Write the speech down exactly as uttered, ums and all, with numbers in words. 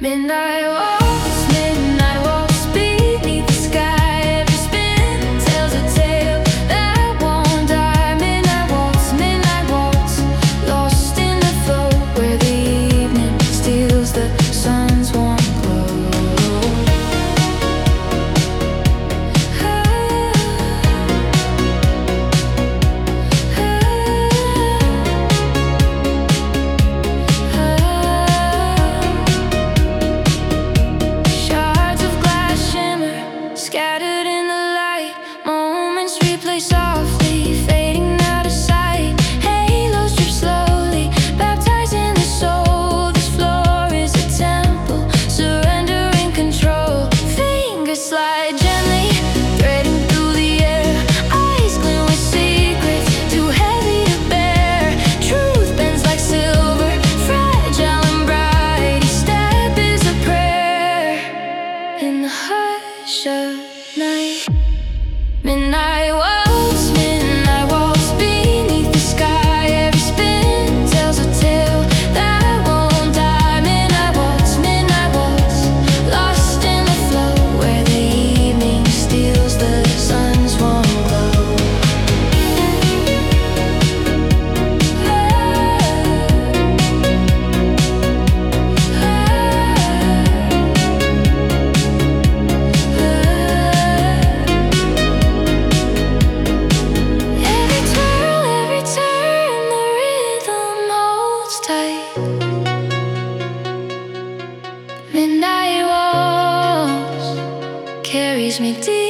Midnight walks, midnight walks beneath the sky. Every spin tells a tale that won't die. Midnight walks, midnight walks, lost in the flow where the evening steals the sun's warm glow. Scattered in the light, moments replay softly, fading out of sight. Halos drip slowly, baptizing the soul. This floor is a temple, surrendering control. Fingers slide gently, threading through the air. Eyes glint with secrets, too heavy to bear. Truth bends like silver, fragile and bright. Each step is a prayer in the hush of night. Midnight walks, midnight walks beneath the sky. Every spin tells a tale that won't die. Midnight walks, midnight walks, lost in the flow where the evening steals the sun's warm glow. Midnight walks carries me deep.